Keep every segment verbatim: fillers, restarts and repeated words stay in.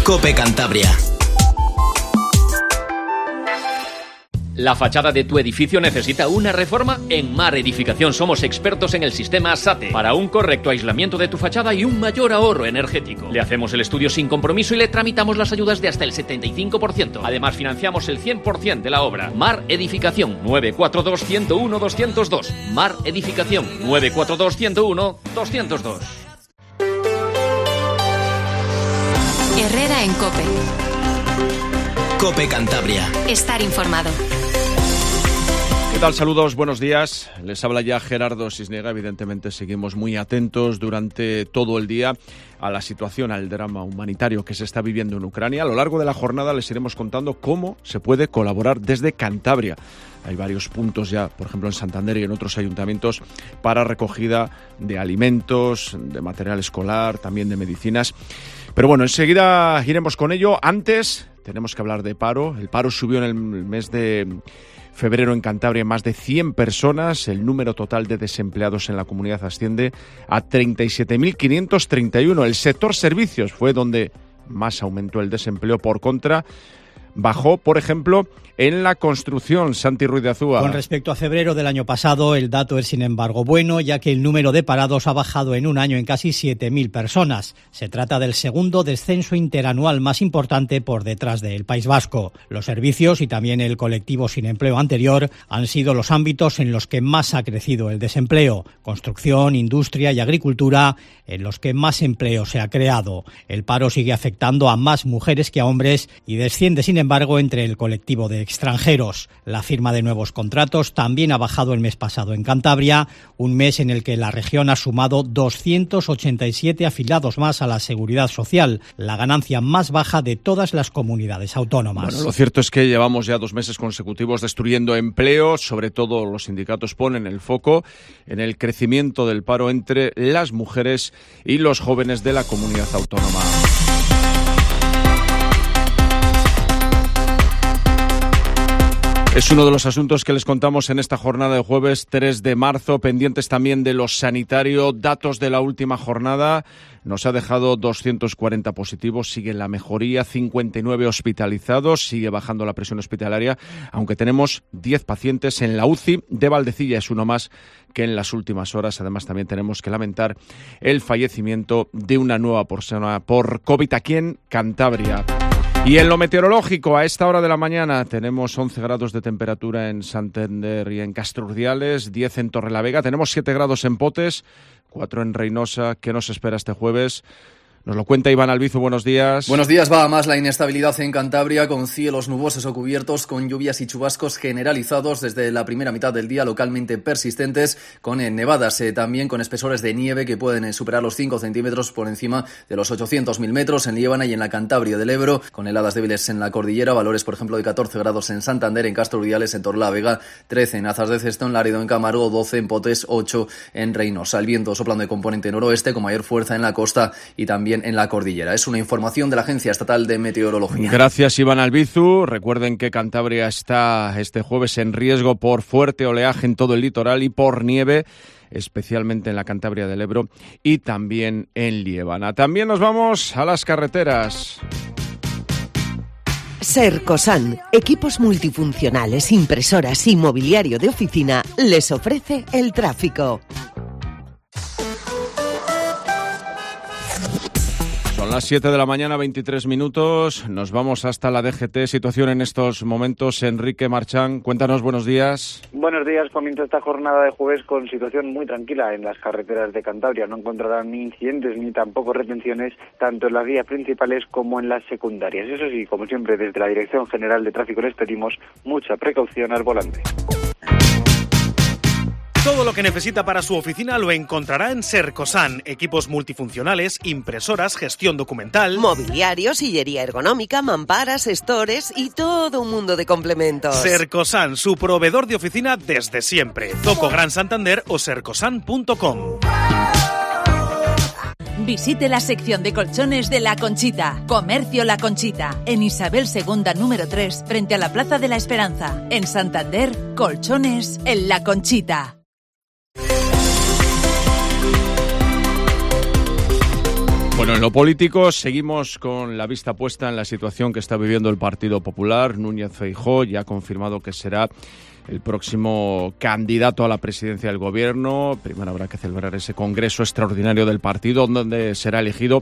COPE Cantabria. ¿La fachada de tu edificio necesita una reforma? En Mar Edificación somos expertos en el sistema SATE para un correcto aislamiento de tu fachada y un mayor ahorro energético. Le hacemos el estudio sin compromiso y le tramitamos las ayudas de hasta el setenta y cinco por ciento. Además, financiamos el cien por ciento de la obra. Mar Edificación, nueve cuatro dos, uno cero uno, dos cero dos. Mar Edificación, nueve cuatro dos, uno cero uno, dos cero dos. Herrera en COPE. COPE Cantabria. Estar informado. ¿Qué tal? Saludos, buenos días. Les habla ya Gerardo Cisniega. Evidentemente seguimos muy atentos durante todo el día a la situación, al drama humanitario que se está viviendo en Ucrania. A lo largo de la jornada les iremos contando cómo se puede colaborar desde Cantabria. Hay varios puntos ya, por ejemplo en Santander y en otros ayuntamientos, para recogida de alimentos, de material escolar, también de medicinas. Pero bueno, enseguida iremos con ello. Antes tenemos que hablar de paro. El paro subió en el mes de febrero en Cantabria en más de cien personas. El número total de desempleados en la comunidad asciende a treinta y siete mil quinientos treinta y uno. El sector servicios fue donde más aumentó el desempleo. Por contra, bajó, por ejemplo, en la construcción. Santi Ruiz de Azúa. Con respecto a febrero del año pasado, el dato es sin embargo bueno, ya que el número de parados ha bajado en un año en casi siete mil personas. Se trata del segundo descenso interanual más importante por detrás del País Vasco. Los servicios y también el colectivo sin empleo anterior han sido los ámbitos en los que más ha crecido el desempleo. Construcción, industria y agricultura, en los que más empleo se ha creado. El paro sigue afectando a más mujeres que a hombres y desciende, sin embargo, entre el colectivo de extranjeros. La firma de nuevos contratos también ha bajado el mes pasado en Cantabria, un mes en el que la región ha sumado doscientos ochenta y siete afiliados más a la Seguridad Social, la ganancia más baja de todas las comunidades autónomas. Bueno, lo cierto es que llevamos ya dos meses consecutivos destruyendo empleo. Sobre todo los sindicatos ponen el foco en el crecimiento del paro entre las mujeres y los jóvenes de la comunidad autónoma. Es uno de los asuntos que les contamos en esta jornada de jueves tres de marzo, pendientes también de lo sanitario. Datos de la última jornada nos ha dejado doscientos cuarenta positivos, sigue la mejoría, cincuenta y nueve hospitalizados, sigue bajando la presión hospitalaria, aunque tenemos diez pacientes en la U C I de Valdecilla, es uno más que en las últimas horas. Además, también tenemos que lamentar el fallecimiento de una nueva persona por COVID aquí en Cantabria. Y en lo meteorológico, a esta hora de la mañana tenemos once grados de temperatura en Santander y en Castrurdiales, diez en Torrelavega, tenemos siete grados en Potes, cuatro en Reynosa. ¿Qué nos espera este jueves? Nos lo cuenta Iván Albizu, buenos días. Buenos días, va a más la inestabilidad en Cantabria, con cielos nubosos o cubiertos, con lluvias y chubascos generalizados desde la primera mitad del día, localmente persistentes, con eh, nevadas eh, también, con espesores de nieve que pueden eh, superar los cinco centímetros por encima de los ochocientos mil metros en Liébana y en la Cantabria del Ebro, con heladas débiles en la cordillera, valores por ejemplo de catorce grados en Santander, en Castrurdiales, en Torrelavega, trece en Azas de Cestón, Laredo, en Camargo, doce en Potes, ocho en Reynosa. El viento soplando de componente noroeste con mayor fuerza en la costa y también en la cordillera. Es una información de la Agencia Estatal de Meteorología. Gracias, Iván Albizu. Recuerden que Cantabria está este jueves en riesgo por fuerte oleaje en todo el litoral y por nieve, especialmente en la Cantabria del Ebro y también en Liébana. También nos vamos a las carreteras. Sercosan, equipos multifuncionales, impresoras y mobiliario de oficina, les ofrece el tráfico. Son las siete de la mañana, veintitrés minutos. Nos vamos hasta la D G T. Situación en estos momentos. Enrique Marchán, cuéntanos, buenos días. Buenos días. Comienza esta jornada de jueves con situación muy tranquila en las carreteras de Cantabria. No encontrarán ni incidentes ni tampoco retenciones, tanto en las vías principales como en las secundarias. Eso sí, como siempre, desde la Dirección General de Tráfico les pedimos mucha precaución al volante. Todo lo que necesita para su oficina lo encontrará en Sercosan. Equipos multifuncionales, impresoras, gestión documental, mobiliario, sillería ergonómica, mamparas, stores y todo un mundo de complementos. Sercosan, su proveedor de oficina desde siempre. Zoco Gran Santander o sercosan punto com. Visite la sección de colchones de La Conchita. Comercio La Conchita. En Isabel segunda número tres, frente a la Plaza de la Esperanza. En Santander, colchones en La Conchita. Bueno, en lo político seguimos con la vista puesta en la situación que está viviendo el Partido Popular. Núñez Feijóo ya ha confirmado que será el próximo candidato a la presidencia del Gobierno. Primero habrá que celebrar ese congreso extraordinario del partido, donde será elegido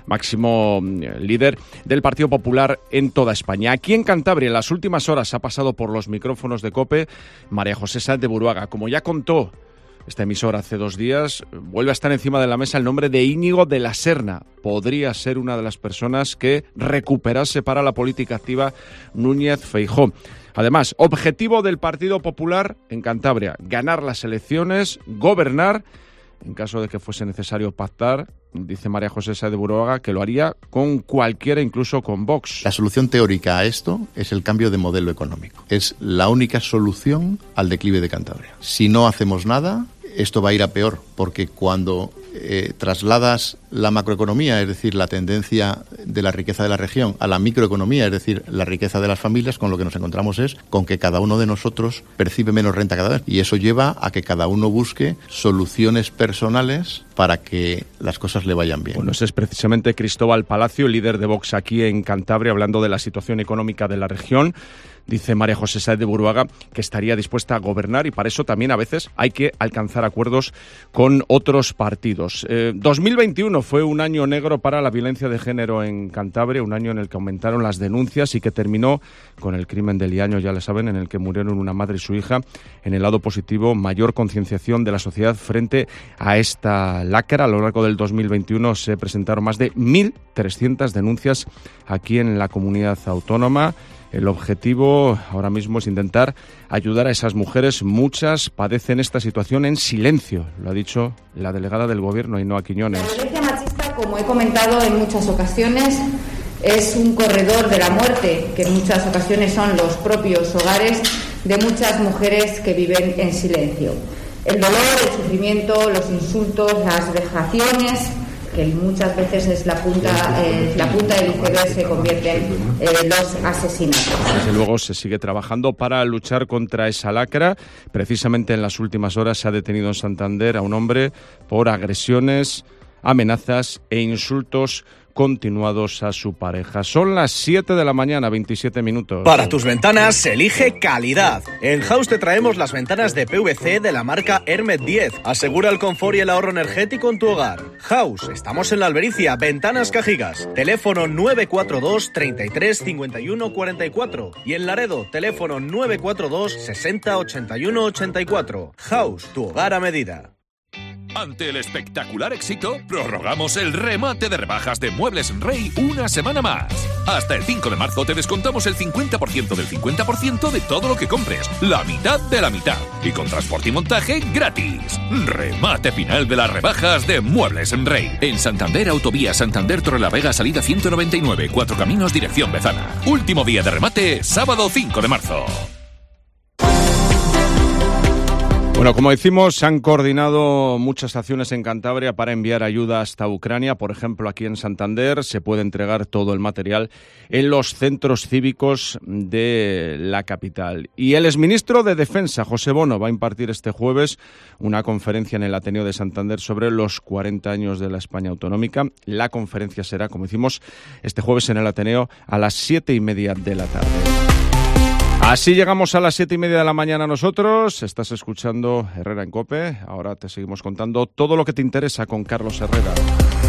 máximo líder del Partido Popular en toda España. Aquí en Cantabria, en las últimas horas, ha pasado por los micrófonos de COPE María José Sáenz de Buruaga. Como ya contó esta emisora hace dos días, vuelve a estar encima de la mesa el nombre de Íñigo de la Serna. Podría ser una de las personas que recuperase para la política activa Núñez Feijóo. Además, objetivo del Partido Popular en Cantabria: ganar las elecciones, gobernar. En caso de que fuese necesario pactar, dice María José Sáenz de Buruaga que lo haría con cualquiera, incluso con Vox. La solución teórica a esto es el cambio de modelo económico. Es la única solución al declive de Cantabria. Si no hacemos nada, esto va a ir a peor, porque cuando eh, trasladas la macroeconomía, es decir, la tendencia de la riqueza de la región, a la microeconomía, es decir, la riqueza de las familias, con lo que nos encontramos es con que cada uno de nosotros percibe menos renta cada vez. Y eso lleva a que cada uno busque soluciones personales para que las cosas le vayan bien. Bueno, ese es precisamente Cristóbal Palacio, líder de Vox aquí en Cantabria, hablando de la situación económica de la región. Dice María José Sáenz de Buruaga que estaría dispuesta a gobernar, y para eso también a veces hay que alcanzar acuerdos con otros partidos. Eh, dos mil veintiuno fue un año negro para la violencia de género en Cantabria, un año en el que aumentaron las denuncias y que terminó con el crimen de Liaño, ya lo saben, en el que murieron una madre y su hija. En el lado positivo, mayor concienciación de la sociedad frente a esta lacra. A lo largo del dos mil veintiuno se presentaron más de mil trescientas denuncias aquí en la comunidad autónoma. El objetivo ahora mismo es intentar ayudar a esas mujeres. Muchas padecen esta situación en silencio, lo ha dicho la delegada del Gobierno, Ainhoa Quiñones. La violencia machista, como he comentado en muchas ocasiones, es un corredor de la muerte, que en muchas ocasiones son los propios hogares de muchas mujeres que viven en silencio. El dolor, el sufrimiento, los insultos, las vejaciones, que muchas veces es la punta, eh, la punta del iceberg, se convierten en eh, los asesinatos. Desde luego se sigue trabajando para luchar contra esa lacra. Precisamente en las últimas horas se ha detenido en Santander a un hombre por agresiones, amenazas e insultos continuados a su pareja. Son las siete de la mañana, veintisiete minutos. Para tus ventanas, elige calidad. En House te traemos las ventanas de P V C de la marca Hermet diez. Asegura el confort y el ahorro energético en tu hogar. House, estamos en la Albericia, Ventanas Cajigas. Teléfono nueve cuatro dos, treinta y tres, cincuenta y uno, cuarenta y cuatro. Y en Laredo, teléfono nueve cuatro dos, sesenta, ochenta y uno, ochenta y cuatro. House, tu hogar a medida. Ante el espectacular éxito, prorrogamos el remate de rebajas de Muebles Rey una semana más. Hasta el cinco de marzo te descontamos el cincuenta por ciento del cincuenta por ciento de todo lo que compres, la mitad de la mitad, y con transporte y montaje gratis. Remate final de las rebajas de Muebles Rey. En Santander, Autovía Santander Torrelavega, salida ciento noventa y nueve, Cuatro Caminos, dirección Bezana. Último día de remate, sábado cinco de marzo. Bueno, como decimos, se han coordinado muchas acciones en Cantabria para enviar ayuda hasta Ucrania. Por ejemplo, aquí en Santander se puede entregar todo el material en los centros cívicos de la capital. Y el exministro de Defensa, José Bono, va a impartir este jueves una conferencia en el Ateneo de Santander sobre los cuarenta años de la España autonómica. La conferencia será, como decimos, este jueves en el Ateneo a las siete y media de la tarde. Así llegamos a las siete y media de la mañana nosotros. Estás escuchando Herrera en COPE. Ahora te seguimos contando todo lo que te interesa con Carlos Herrera.